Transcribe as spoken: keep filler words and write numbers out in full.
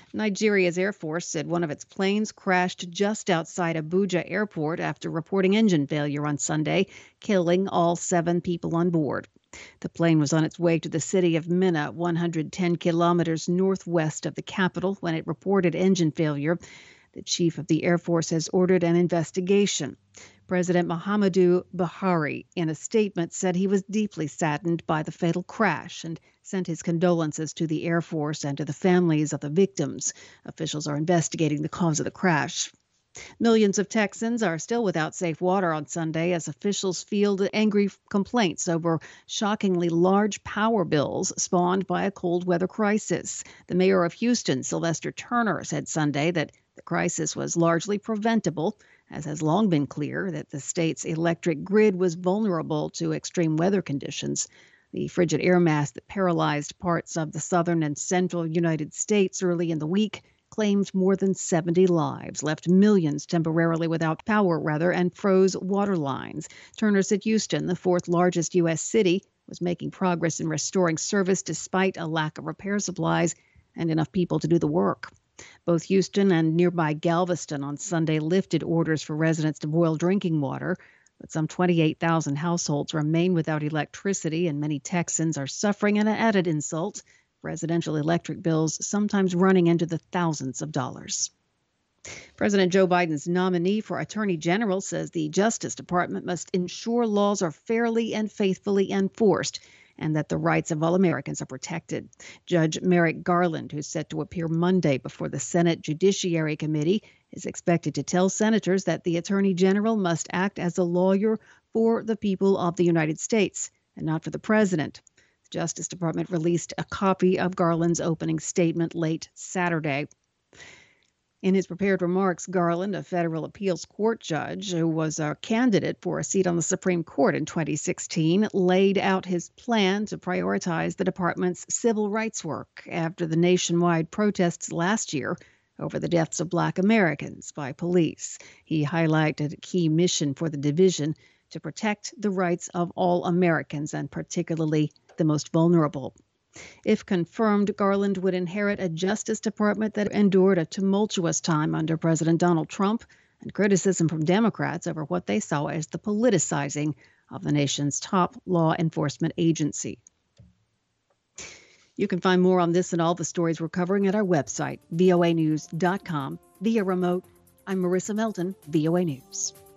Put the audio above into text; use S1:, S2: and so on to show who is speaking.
S1: Nigeria's Air Force said one of its planes crashed just outside Abuja Airport after reporting engine failure on Sunday, killing all seven people on board. The plane was on its way to the city of Minna, one hundred ten kilometers northwest of the capital, when it reported engine failure. The chief of the Air Force has ordered an investigation. President Muhammadu Buhari, in a statement, said he was deeply saddened by the fatal crash and sent his condolences to the Air Force and to the families of the victims. Officials are investigating the cause of the crash. Millions of Texans are still without safe water on Sunday as officials field angry complaints over shockingly large power bills spawned by a cold weather crisis. The mayor of Houston, Sylvester Turner, said Sunday that the crisis was largely preventable, as has long been clear that the state's electric grid was vulnerable to extreme weather conditions. The frigid air mass that paralyzed parts of the southern and central United States early in the week claimed more than seventy lives, left millions temporarily without power, rather, and froze water lines. Turner said Houston, the fourth largest U S city, was making progress in restoring service despite a lack of repair supplies and enough people to do the work. Both Houston and nearby Galveston on Sunday lifted orders for residents to boil drinking water, but some twenty-eight thousand households remain without electricity, and many Texans are suffering an added insult: residential electric bills sometimes running into the thousands of dollars. President Joe Biden's nominee for Attorney General says the Justice Department must ensure laws are fairly and faithfully enforced and that the rights of all Americans are protected. Judge Merrick Garland, who's set to appear Monday before the Senate Judiciary Committee, is expected to tell senators that the Attorney General must act as a lawyer for the people of the United States and not for the president. The Justice Department released a copy of Garland's opening statement late Saturday. In his prepared remarks, Garland, a federal appeals court judge who was a candidate for a seat on the Supreme Court in twenty sixteen, laid out his plan to prioritize the department's civil rights work after the nationwide protests last year over the deaths of Black Americans by police. He highlighted a key mission for the division to protect the rights of all Americans, and particularly the most vulnerable. If confirmed, Garland would inherit a Justice Department that endured a tumultuous time under President Donald Trump and criticism from Democrats over what they saw as the politicizing of the nation's top law enforcement agency. You can find more on this and all the stories we're covering at our website, voa news dot com. Via remote, I'm Marissa Melton, V O A News.